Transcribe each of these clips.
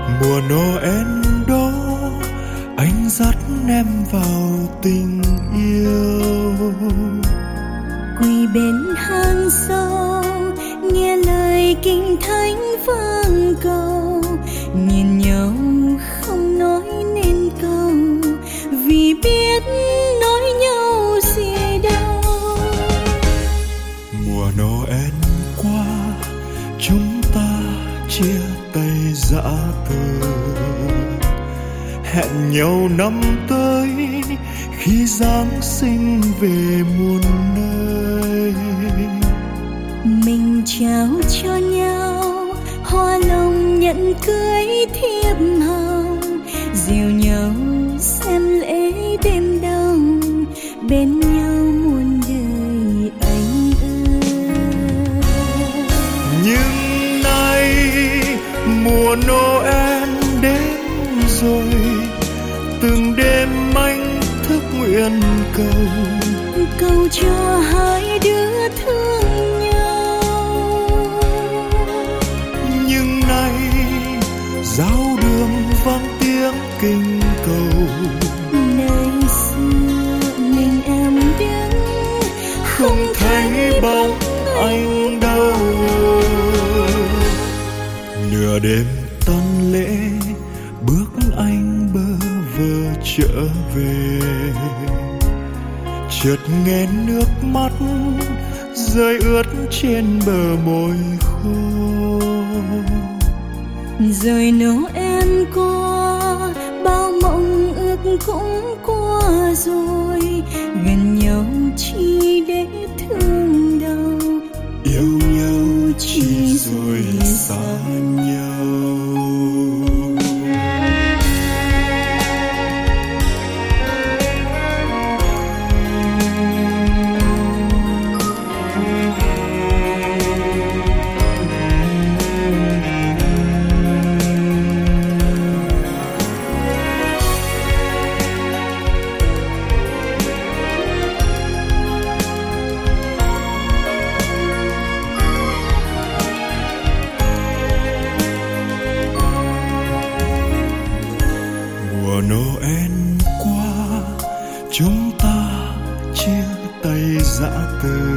Mùa Noel đó anh dắt em vào tình yêu, quỳ bên hang sâu nghe lời kinh thánh vang cầu, nhìn nhau không nói nên câu vì biết nói nhau gì đâu. Mùa Noel qua chúng ta chia tay giã từ, hẹn nhau năm tới khi Giáng sinh về muôn nơi. Mình trao cho nhau hoa lồng nhẫn cưới thiệp hồng, dìu nhau xem lễ đêm đông, bên nhau muôn đời anh ơi. Nhưng nay mùa Noel đến rồi, từng đêm anh thức nguyện cầu, cầu cho hai đứa thương nhau. Nhưng nay giáo đường vang tiếng kinh cầu, Nơi xưa mình em đứng không thấy bóng anh đâu. Nửa đêm tan lễ bước anh bơ vơ trở về, chợt nghe nước mắt rơi ướt trên bờ môi khô. Rồi Noel qua bao mộng ước cũng qua rồi, gần nhau chỉ để thương đau, Yêu nhau chỉ rồi xa nhau. Mùa Noel qua chúng ta chia tay giã từ,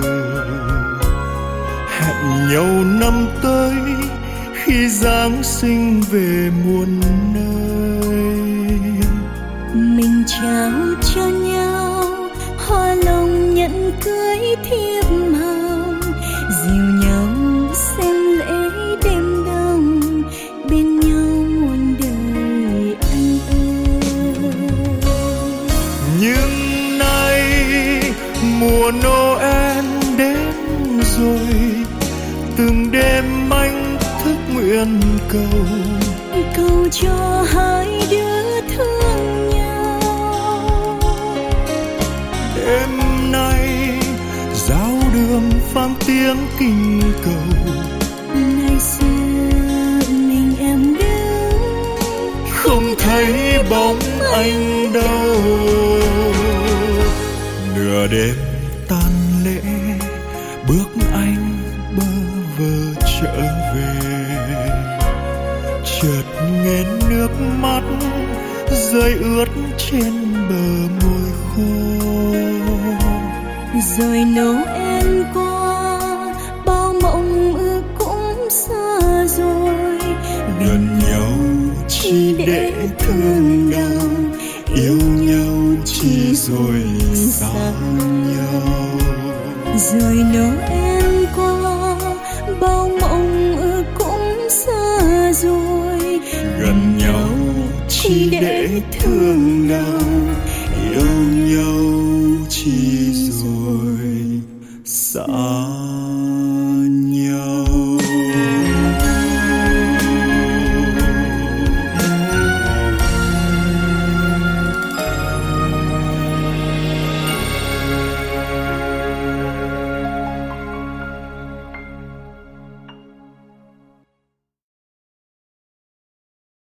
hẹn nhau năm tới khi Giáng sinh về muôn nơi. mình trao cho nhau hoa lồng nhẫn cưới thiệp hồng, dìu nhau xem lễ đêm đông, bên nhau muôn đời anh ơi. Nhưng nay mùa Noel đến rồi, từng đêm anh thức nguyện cầu, cầu cho hai đứa thương nhau. đêm nay giáo đường vang tiếng kinh cầu, Ngày xưa mình em đứng không thấy bóng anh đâu. Nửa đêm tan lễ bước anh bơ vơ trở về, chợt nghe nước mắt rơi ướt trên bờ môi khô. rồi Noel qua bao mộng ước cũng xa rồi, Gần nhau chỉ để thương đau, yêu nhau chỉ rồi xa nhau. rồi Noel qua bao mộng ước cũng xa rồi, Gần nhau chỉ để thương đau, yêu nhau chỉ